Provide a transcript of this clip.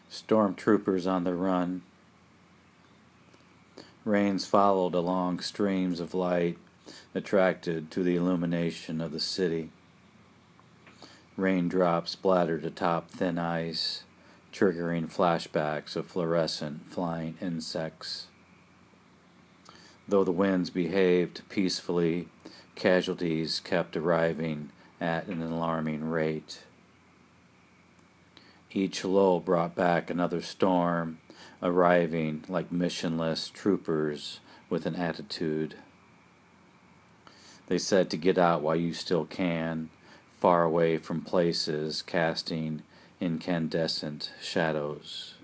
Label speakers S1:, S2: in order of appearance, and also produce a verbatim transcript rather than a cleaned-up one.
S1: Stormtroopers on the run. Rains followed along streams of light, attracted to the illumination of the city. Raindrops splattered atop thin ice, triggering flashbacks of fluorescent flying insects. Though the winds behaved peacefully, casualties kept arriving at an alarming rate. Each lull brought back another storm, arriving like missionless troopers with an attitude. They said to get out while you still can, far away from places casting incandescent shadows.